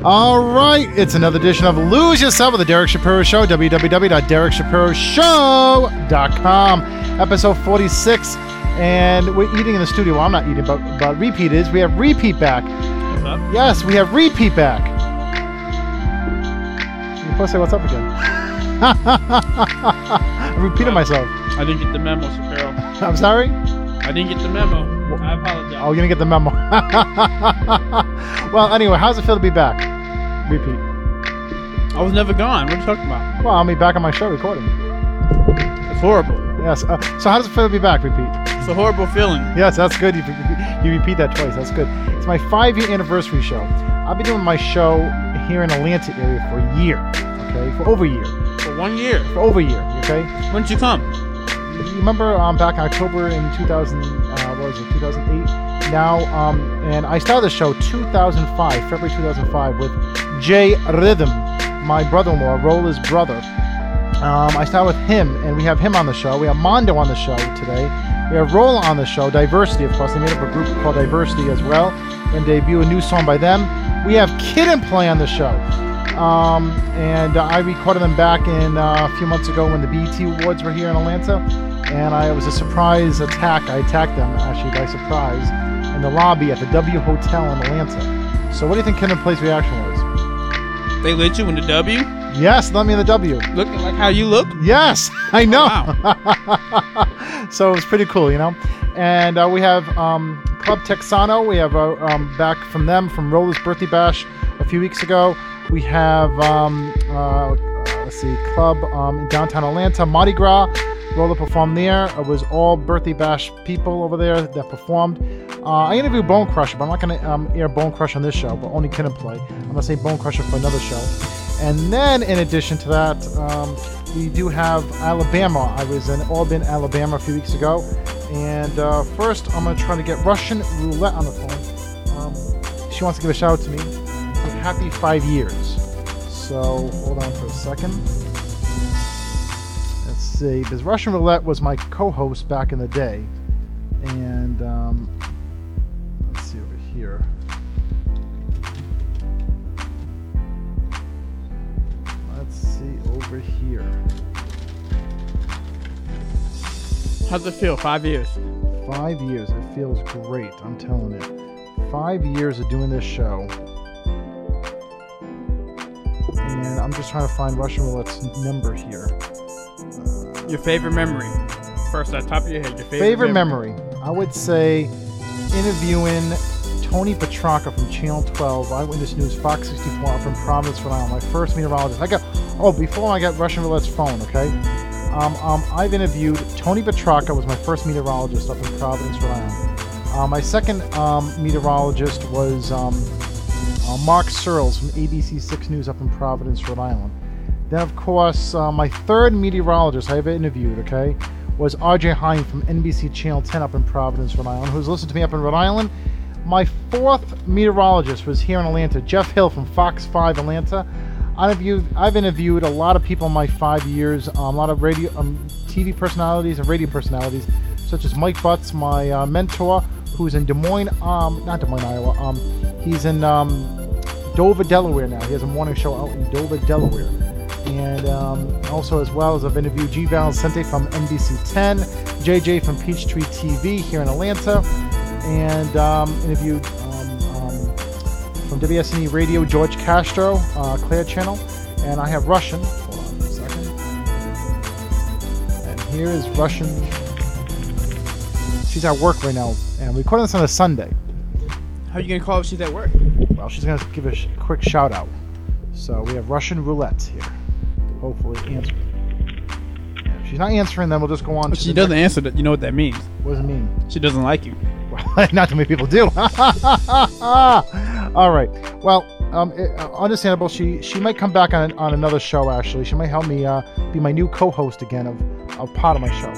All right, it's another edition of Lose Yourself with the Derek Shapiro Show, www.derekshapiroShow.com, episode 46, and we're eating in the studio. Well, I'm not eating, but Repeat is. We have Repeat back. What's up? Yes, we have Repeat back. You're supposed to say what's up again. I'm repeating myself. I didn't get the memo, Shapiro. I'm sorry? I didn't get the memo. I apologize. Oh, you're going to get the memo. Well, anyway, how's it feel to be back? Repeat. I was never gone. What are you talking about? Well, I'll be back on my show recording. It's horrible. Yes. So how does it feel to be back, Repeat? It's a horrible feeling. Yes, that's good. You repeat that twice. That's good. It's my 5-year anniversary show. I've been doing my show here in Atlanta area for a year. Okay, for over a year. For 1 year. For over a year. Okay. When did you come? You remember back in October in 2008? Now, and I started the show 2005, February 2005, with Jay Rhythm, my brother-in-law, Roller's brother. I started with him, and we have him on the show. We have Mondo on the show today. We have Roller on the show, Diversity, of course. They made up a group called Diversity as well, and debut a new song by them. We have Kid and Play on the show. And I recorded them back in a few months ago when the BET Awards were here in Atlanta, and it was a surprise attack. I attacked them, actually, by surprise, in the lobby at the W Hotel in Atlanta. So what do you think Kid and Play's reaction was? They let you in the W? Yes, let me in the W. Looking like how you look? Yes, I know. Oh, wow. So it was pretty cool, you know. And we have Club Texano. We have back from them from Roller's Birthday Bash a few weeks ago. We have let's see, Club in downtown Atlanta, Mardi Gras. Roller performed there. It was all Birthday Bash people over there that performed. I interviewed Bone Crusher, but I'm not going to air Bone Crusher on this show, but only Kid and Play. I'm going to say Bone Crusher for another show. And then, in addition to that, we do have Alabama. I was in Albany, Alabama a few weeks ago. And first, I'm going to try to get Russian Roulette on the phone. She wants to give a shout out to me. Happy 5 years. So, hold on for a second. Let's see. Because Russian Roulette was my co-host back in the day. And, let's see over here. Let's see over here. how's it feel? 5 years. 5 years. It feels great. I'm telling you. 5 years of doing this show. And I'm just trying to find Russian Roulette's number here. Your favorite memory. First, at the top of your head, your favorite memory. I would say interviewing Tony Petrarca from Channel 12, Eyewitness News, Fox 64 up in Providence, Rhode Island. My first meteorologist. Before I got Russian Roulette's phone, okay? I've interviewed Tony Petrarca, was my first meteorologist up in Providence, Rhode Island. My second meteorologist was Mark Searles from ABC 6 News up in Providence, Rhode Island. Then, of course, my third meteorologist I ever interviewed, okay, was RJ Hine from NBC Channel 10 up in Providence, Rhode Island, who's listened to me up in Rhode Island. My fourth meteorologist was here in Atlanta, Jeff Hill from Fox 5 Atlanta. I've interviewed a lot of people in my 5 years, a lot of radio, TV personalities and radio personalities, such as Mike Butts, my mentor, who's in Des Moines, not Des Moines, Iowa. He's in Dover, Delaware now. He has a morning show out in Dover, Delaware. And also, as well as I've interviewed G. Valicente from NBC 10, JJ from Peachtree TV here in Atlanta, and interviewed from WSNE Radio, George Castro, Claire Channel, and I have Russian. Hold on for a second. And here is Russian. She's at work right now, and we're recording this on a Sunday. How are you going to call if she's at work? Well, she's going to give a quick shout out. So we have Russian Roulette here. Hopefully answer. And if she's not answering, then we'll just go on. If she doesn't answer, you know what that means. What does it mean? She doesn't like you. Well, not too many people do. All right. Well, understandable. She might come back on another show. Actually, she might help me be my new co-host again of part of my show.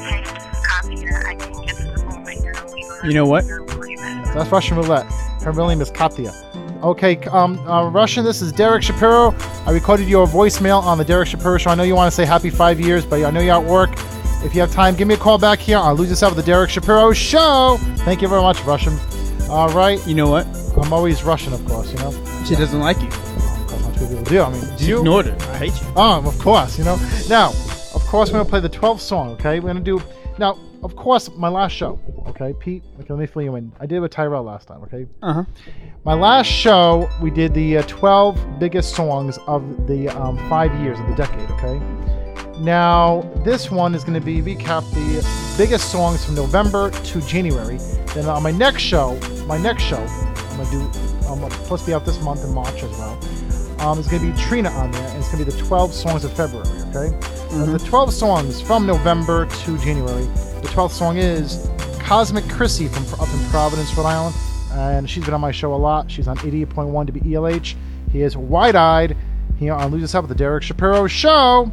You know what? That's Russian Roulette. Her real name is Katya. Okay, Russian, this is Derek Shapiro. I recorded your voicemail on the Derek Shapiro Show. I know you want to say happy 5 years, but I know you're at work. If you have time, give me a call back here on Lose Yourself with the Derek Shapiro Show. Thank you very much, Russian. All right. You know what? I'm always Russian, of course, you know. She doesn't like you. big of a deal. I mean, do you? Ignored it. I hate you. Of course, you know. Now, of course, we're going to play the 12th song, okay? We're going to do... Now, of course, my last show, okay? Pete, okay, let me fill you in. I did it with Tyrell last time, okay? Uh-huh. My last show, we did the 12 biggest songs of the 5 years of the decade, okay? Now, this one is going to be recap the biggest songs from November to January. Then on my next show, I'm going to do, supposed to be out this month in March as well. It's going to be Trina on there, and it's going to be the 12 songs of February, okay? Now, the 12 songs from November to January. The 12th song is Cosmic Chrissy from up in Providence, Rhode Island. And she's been on my show a lot. She's on 88.1 WELH. He is Wide-Eyed here on Lose Yourself with the Derek Shapiro Show.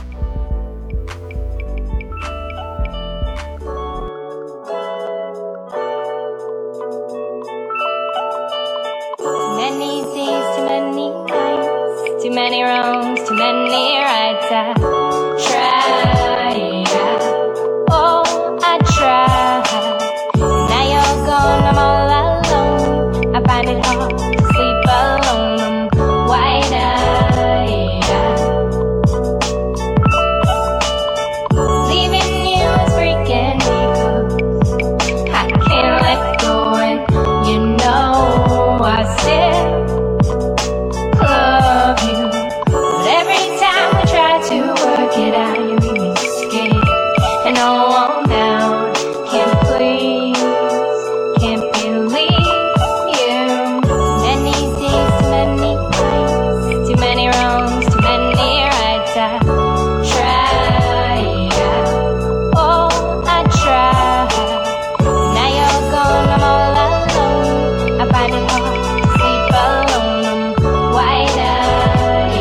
Many days, too many nights, too many wrongs, too many rights. I try, oh, I try. Now you're gone, I'm all alone. I find it hard to sleep alone. I'm wide-eyed. Leaving you is breaking me 'cause I can't let go, and you know I still love you. But every time I try to work it out, you make me scared. And all down, can't please, can't believe you. Many days, too many nights, too many wrongs, too many rights. I try, oh, I try. Now you're gone, I'm all alone. I find it hard to sleep alone. I'm wide-eyed.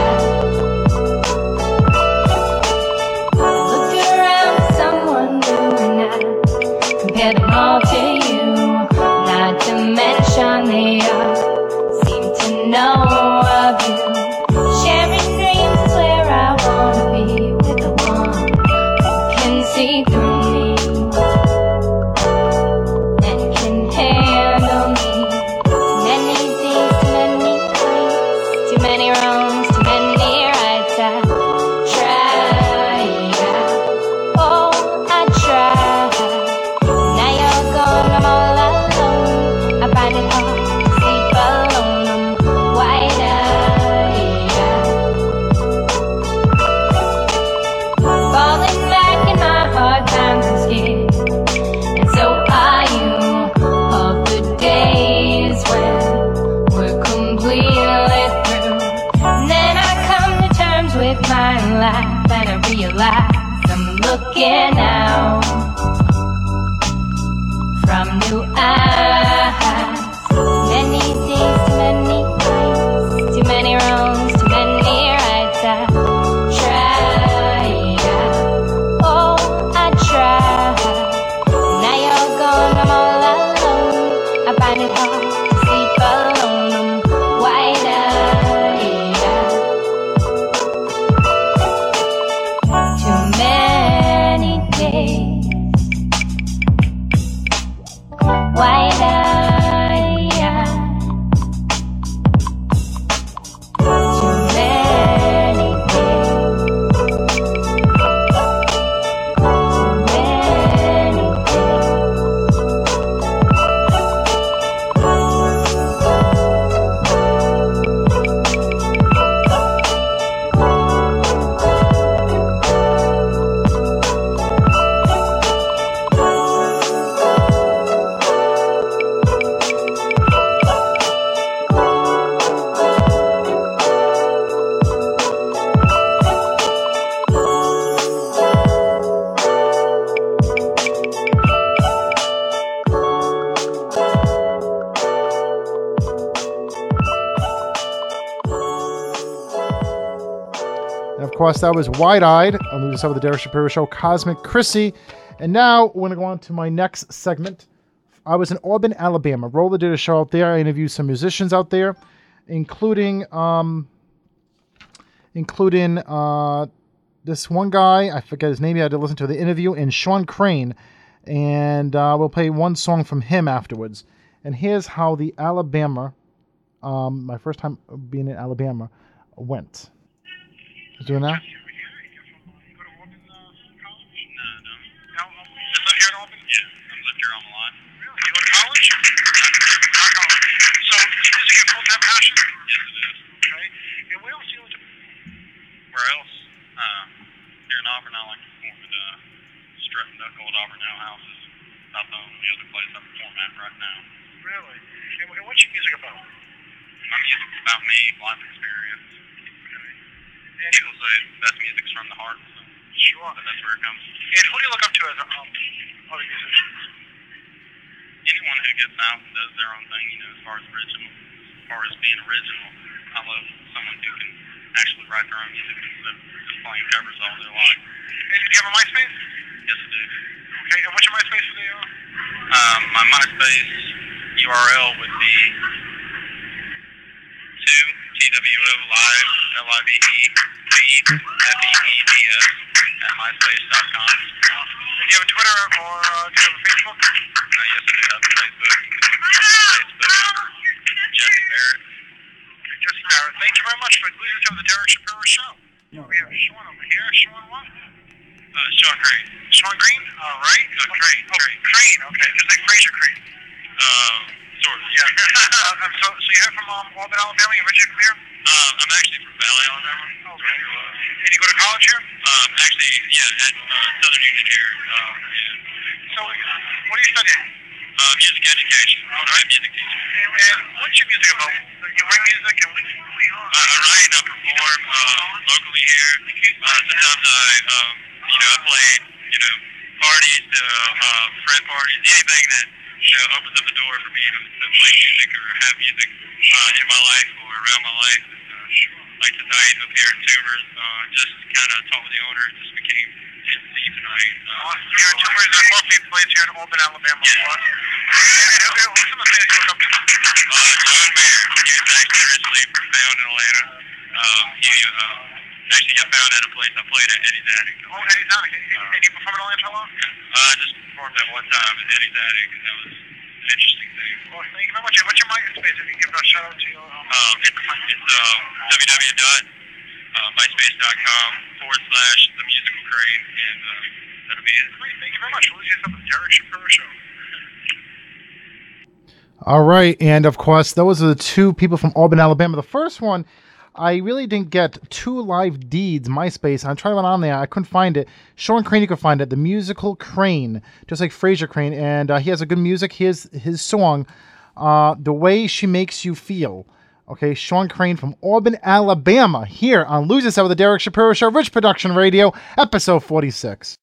Look around for someone new, and I compare them all to you. Not to mention they all seem to know of you. Sharing dreams is where I wanna be, with the one who can see through me and can handle me. Many days, too many nights, too many wrongs, too many rights. I try, oh, I try. Now you're gone, I'm all alone. I find it hard to sleep alone. I'm wide-eyed. Falling back in my hard times and scared. And so are you, of the days when we're completely through. And then I come to terms with my life, and I realize I'm looking out from new eyes. Many days, too many nights, too many wrongs, too many rights. I try, oh, I try. Now you're gone, I'm all alone. I find it hard to sleep alone. I'm wide-eyed. Too many days, wide-eyed. Too many days, too many And of course, that was Wide-Eyed on Lose Yourself with the Derek Shapiro Show, Cosmic Chrissy. And now we're going to go on to my next segment. I was in Auburn, Alabama. Roller did a show out there. I interviewed some musicians out there, including this one guy. I forget his name. I had to listen to the interview, and Sean Crane. And we'll play one song from him afterwards. And here's how the Alabama my first time being in Alabama, went. Is doing that? You go to Auburn College? No. Just live here in Auburn? Yeah, I've lived here all my life. Really? You go to college? Not college. So is music your full-time passion? Yes, it is. Okay. And where else do you like to perform? Where else? Here in Auburn, I like to perform at Strut and Duck Old Auburn Ale House is about the only other place I perform at right now. Really? And what's your music about? My music's about me, life experience. Okay. And people say the best music's from the heart, so sure, that's where it comes. And who do you look up to as other musicians? Anyone who gets out and does their own thing, as far as being original, I love someone who can actually write their own music instead of just playing covers all their life. And do you have a MySpace? Yes, I do. Okay, and what's your MySpace video? My MySpace URL would be 2TWO live, LIVE, FEEDS at MySpace.com. Do you have a Twitter or do you have a Facebook? Yes, I do have a Facebook. You can look me up on Facebook under Jesse Barrett. Okay, Jesse Barrett. Thank you very much for listening to the Derek Shapiro Show. We have Sean over here. Sean what? Sean Green. Sean Green? All right. Crane. Crane. Okay. Just like Fraser Crane. Sort of. Yeah. So you're from Auburn, Alabama? You originally from here? I'm actually from Valley, Alabama. Okay. And you go to college here? Actually, yeah, at Southern Union here. So what are you studying? Music education. I'm a music teacher. And what's your music about? You write music and I write and I perform locally here. Sometimes I played, parties, friend parties, anything that opens up a door for me to play music or have music in my life or around my life. Like tonight up here at Tumors, just kind of talked with the owner, just became MC tonight. Here at Tumors, a coffee place here in Auburn, Alabama. Yeah. And what's some of the things you look up to? John Mayer. He was actually originally found in Atlanta. He actually got found at a place I played at Eddie's Attic. Oh, Eddie's Attic. And you performed in Atlanta long? Just performed that one time at Eddie's Attic, and that was an interesting thing. Well, thank you very much. And what's your MySpace? If you can give a shout out to your It's www.myspace.com/themusicalcrane, and that'll be it. Great. Thank you very much. We'll see you on the Derek Shapiro Show. All right, and of course, those are the two people from Auburn, Alabama. The first one, I really didn't get two live deeds, MySpace. I tried one on there. I couldn't find it. Sean Crane, you can find it. The Musical Crane, just like Fraser Crane. And he has a good music. Here's his song, The Way She Makes You Feel. Okay, Sean Crane from Auburn, Alabama, here on Lose Yourself with the Derek Shapiro Show, Rich Production Radio, episode 46.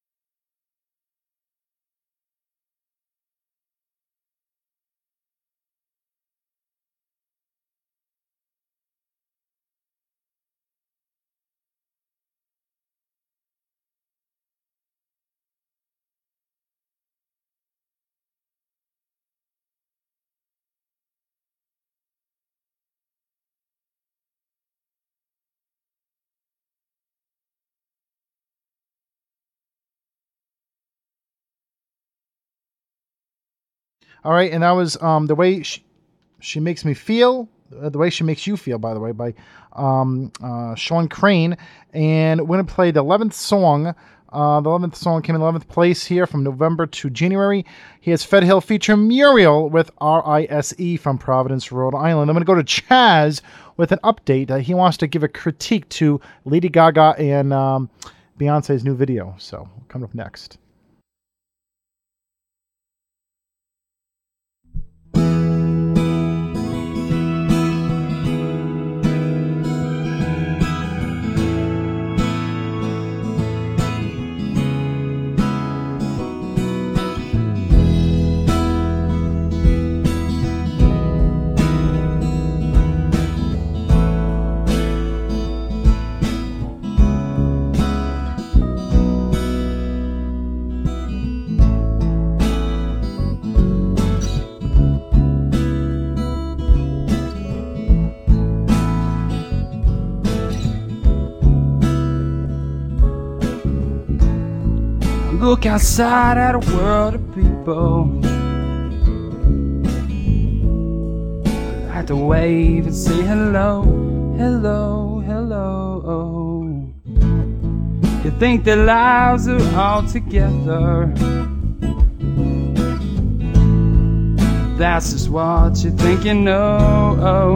All right, and that was The Way She Makes Me Feel, The Way She Makes You Feel, by the way, by Sean Crane. And we're going to play the 11th song. The 11th song came in 11th place here from November to January. Here's Fed Hill featuring Muriel with RISE from Providence, Rhode Island. I'm going to go to Chaz with an update. He wants to give a critique to Lady Gaga and Beyonce's new video. So, coming up next. Look outside at a world of people. I like to wave and say hello, hello, hello. You think their lives are all together. That's just what you think you know.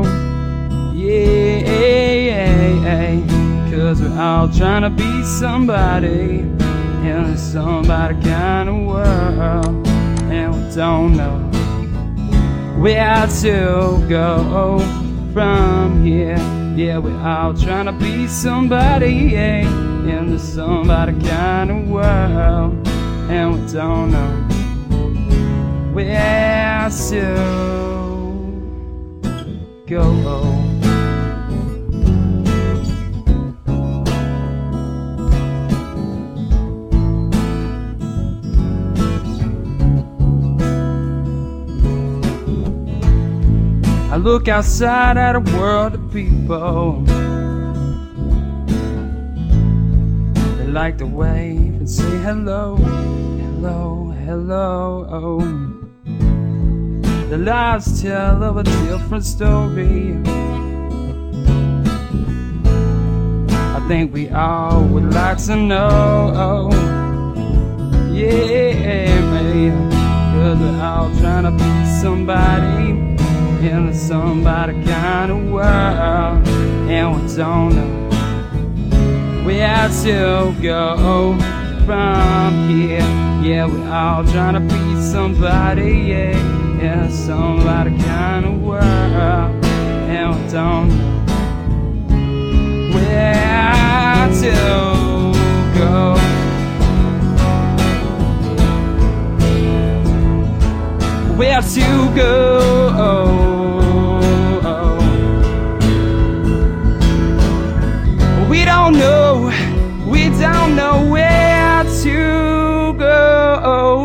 Yeah, 'cause we're all trying to be somebody in a somebody kind of world, and we don't know where to go from here. Yeah, we're all trying to be somebody, in the somebody kind of world, and we don't know where to go. I look outside at a world of people. They like to wave and say hello, hello, hello. Their lives tell of a different story. I think we all would like to know. Yeah, man, 'cause we're all trying to be somebody in a somebody kind of world, and we don't know where to go from here. Yeah, we're all trying to be somebody, in a somebody kind of world, and we don't know where to go. Where to go? We don't know where to go.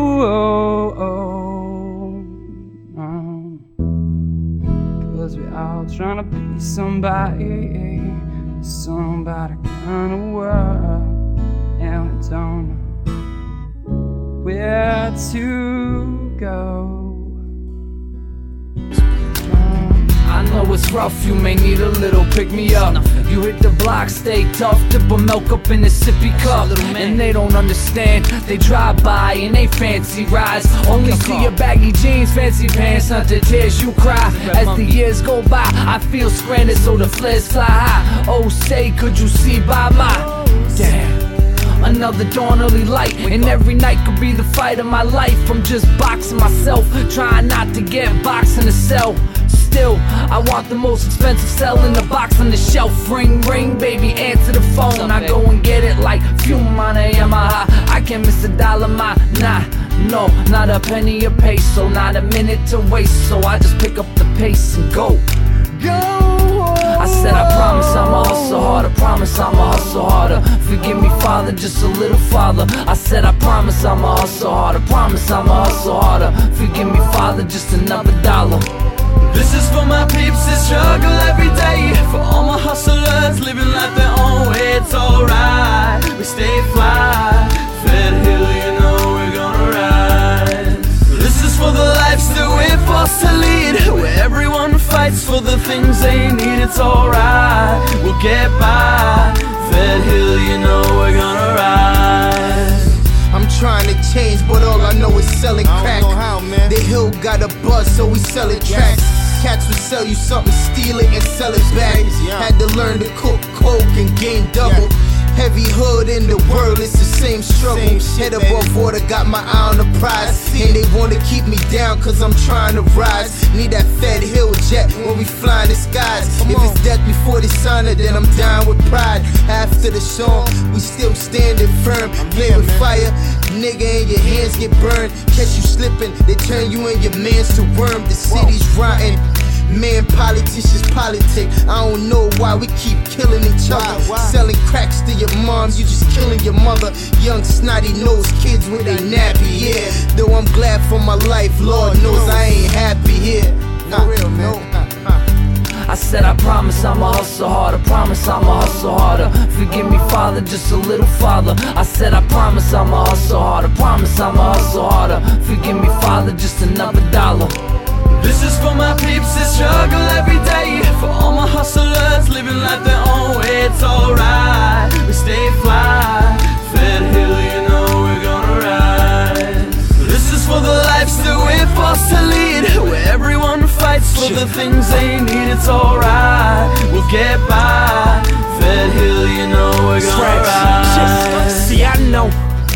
'Cause we're all trying to be somebody, somebody kind of world, and we don't know where to go. I know it's rough, you may need a little pick-me-up. You hit the block, stay tough, dip a milk up in a sippy cup. And they don't understand, they drive by in they fancy rides. Only see your baggy jeans, fancy pants, hunter tears you cry. As the years go by, I feel stranded so the flares fly high. Oh say, could you see by my damn? Another dawn, early light, and every night could be the fight of my life. I'm just boxing myself, trying not to get boxed in a cell. Still, I want the most expensive cell in the box on the shelf. Ring, ring, baby, answer the phone. I go and get it like fume on a Yamaha. I can't miss a dollar, nah, no, not a penny a peso, not a minute to waste. So I just pick up the pace and go. I said I promise I'ma hustle harder, promise I'ma hustle harder. Forgive me, Father, just a little farther. I said I promise I'ma hustle harder, promise I'ma hustle harder. Forgive me, Father, just another dollar. This is for my peeps that struggle every day, for all my hustlers living life their own way. It's alright, we stay fly, Fed Hill, you know we're gonna rise. This is for the lives that we're forced to lead, where everyone fights for the things they need. It's alright, we'll get by, Fed Hill, you know we're gonna rise. I'm trying to change, but all I know is selling crack. The hill got a buzz, so we selling tracks. Cats would sell you something, steal it and sell it back. Had to learn to cook coke and gain double. Heavy hood in the world, it's the same struggle. Head above water, got my eye on the prize. And they wanna keep me down cause I'm trying to rise. Need that Fed Hill jet when we fly in the skies. If it's death before the sun, then I'm down with pride. After the song, we still standing firm. Play with fire, nigga, and your hands get burned. Catch you slipping, they turn you and your mans to worm. The city's rotten. Man, politicians politic. I don't know why we keep killing each other. Selling cracks to your moms, you just killing your mother. Young snotty nosed kids with they nappy, yeah. Though I'm glad for my life, Lord knows I ain't happy here. For real, man. I said I promise I'ma hustle harder, promise I'ma hustle harder. Forgive me, Father, just a little farther. I said I promise I'ma hustle harder, promise I'ma hustle harder. Forgive me, Father, just another dollar. This is for my peeps that struggle every day, for all my hustlers living life their own way. It's alright, we stay fly. Fed Hill, you know we're gonna rise. This is for the lives that we're forced to lead, where everyone fights for the things they need. It's alright, we'll get by. Fed Hill, you know we're gonna rise. See, I know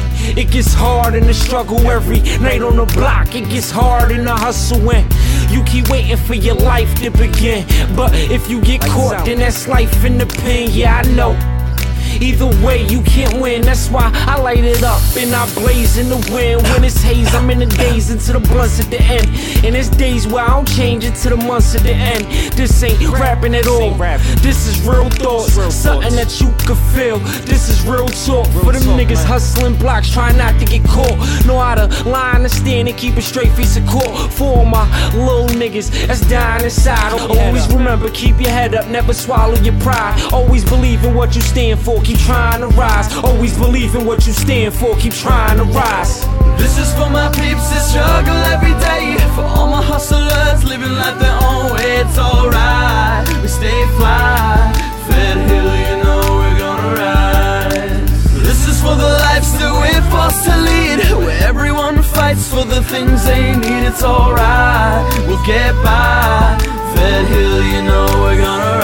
it gets hard in the struggle every night on the block. It gets hard in the hustle when you keep waiting for your life to begin. But if you get caught, then that's life in the pen. Yeah, I know. Either way, you can't win. That's why I light it up and I blaze in the wind. When it's haze, I'm in the days into the blunts at the end. And it's days where I don't change it to the months at the end. This ain't rapping at all. This is real thoughts, something that you could feel. This is real talk for them niggas hustling blocks, trying not to get caught. Know how to line and stand and keep a straight face of court. For all my little niggas that's dying inside, always remember, keep your head up, never swallow your pride. Always believe in what you stand for, keep trying to rise. Always believe in what you stand for, keep trying to rise. This is for my peeps that struggle every day, for all my hustlers living life their own way. It's alright, we stay fly. Fed Hill, you know we're gonna rise. This is for the lives that we're forced to lead, where everyone fights for the things they need. It's alright, we'll get by. Fed Hill, you know we're gonna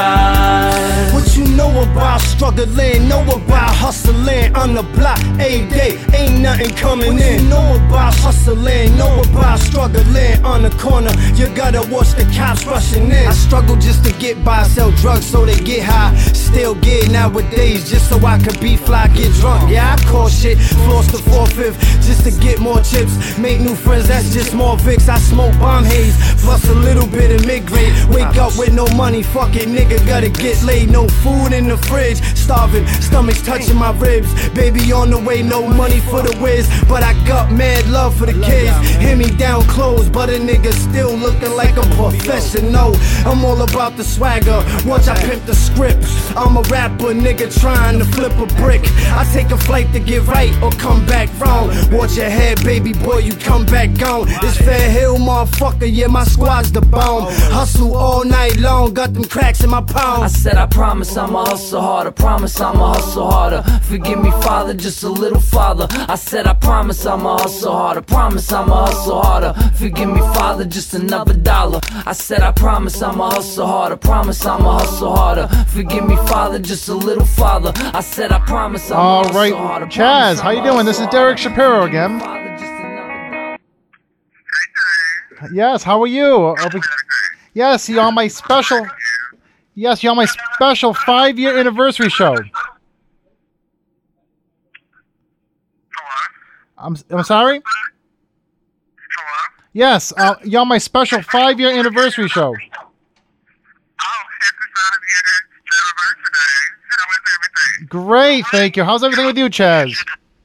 rise. What you know about struggling, know about hustling on the block, a day, ain't nothing coming in. Know about hustling, know about struggling on the corner, you gotta watch the cops rushing in. I struggle just to get by, sell drugs so they get high, still get nowadays just so I could be fly, get drunk. Yeah, I call shit, floss the 4/5 just to get more chips, make new friends, that's just more Vicks. I smoke bomb haze, plus a little bit of mid-grade. Wake up with no money, fuck it, nigga, gotta get laid. No food in the fridge, starving, stomach's touching my ribs. Baby on the way, no money for the whiz, but I got mad love for the kids. Hand me down clothes, but a nigga still looking like a professional. I'm all about the swagger, once I pimp the script. I'm a rapper, nigga trying to flip a brick. I take a flight to get right or come back wrong. Watch your head, baby boy, you come back gone. It's Fed Hill, motherfucker, yeah, my squad's the bomb. Hustle all night long, got them cracks in my palm. I said I promise I'ma hustle harder, promise I'ma hustle harder. Forgive me, Father, just a little farther. I said I promise I'ma hustle harder, promise I'ma hustle harder. Forgive me, Father, just another dollar. I said I promise I'ma hustle harder, promise I'ma hustle harder. Forgive me, Father, just a little farther. I said I promise I'ma hustle harder. Chaz, how you doing? This is Derek Shapiro again. Yes, how are you? Yes, you're on my special. Yes, you're on my special 5-year anniversary show. I'm sorry? Yes, you're on my special 5-year anniversary show. Great, thank you. How's everything with you, Chaz?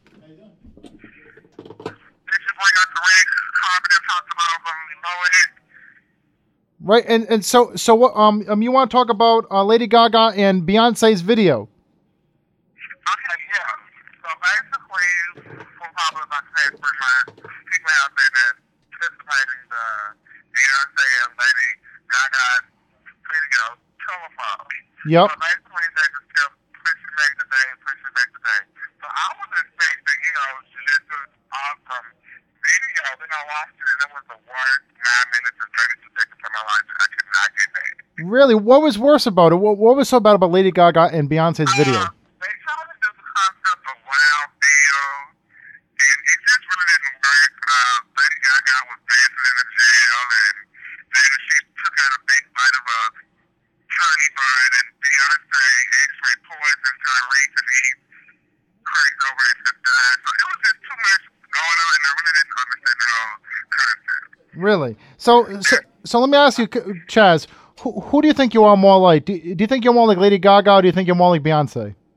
Right, and so what you want to talk about Lady Gaga and Beyonce's video? Okay, yeah. So basically, for probably about the past 3 months, people have been anticipating the Beyonce and Lady Gaga video telephone. Yep. So basically, they just kept pushing back today and pushing back today. So I was expecting, this was awesome video. Then I watched it, and it was the worst 9 minutes and 32 seconds of my life, and I could not get that. Really? What was worse about it? What was so bad about Lady Gaga and Beyonce's video? They tried to do the concept of wild feel, and it just really didn't work. Lady Gaga was dancing in the jail, and then she took out a big bite of a honey bun, and Beyonce actually poisoned Tyrese, and he cracked over and just died. So it was just too much going on, and I really didn't understand the whole concept. Really? So let me ask you, Chaz, who do you think you are more like? Do you think you're more like Lady Gaga, or do you think you're more like Beyonce?